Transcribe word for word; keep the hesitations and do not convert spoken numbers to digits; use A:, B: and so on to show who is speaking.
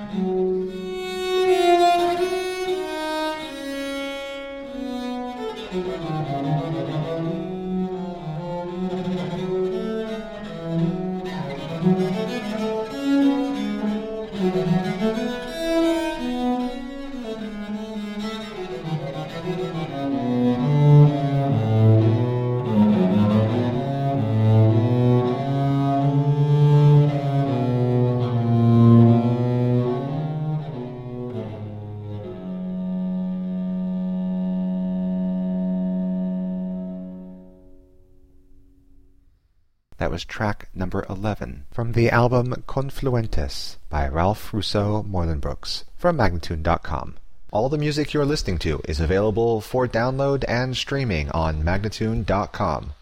A: That was track number eleven from the album Confluentes by Ralph Russo Moylanbrooks from Magnatune dot com. All the music you're listening to is available for download and streaming on Magnatune dot com.